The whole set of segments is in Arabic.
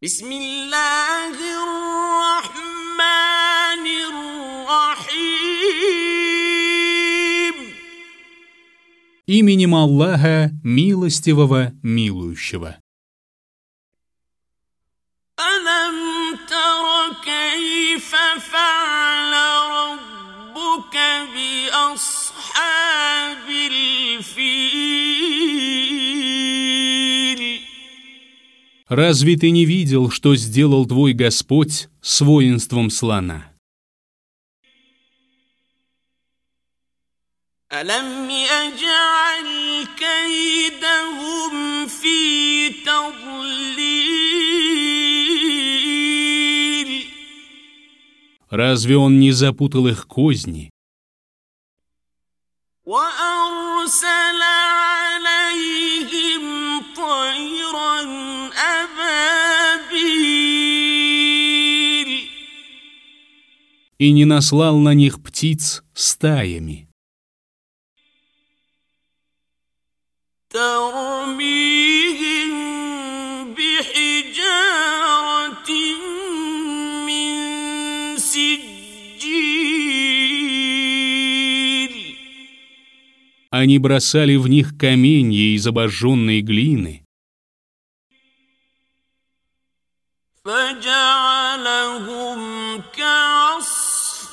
بسم الله الرحمن الرحيم. Именем Аллаха, милостивого, милующего. ألم تر كيف فعل ربك بأصحاب الفيل؟ Разве ты не видел, что сделал твой Господь с воинством слона? ألم يجعل كيدهم في تضليل؟ Разве он не запутал их козни? وأرسل عليهم طيرا أبابيل И не наслал на них птиц стаями, ترميهم بحجارة من سجيل. Они бросали в них каменья из обожженной глины, فجعلهم كعصف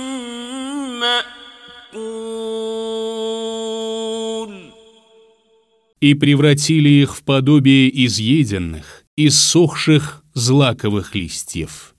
مأكول. и превратили их в подобие изъеденных, иссохших злаковых листьев.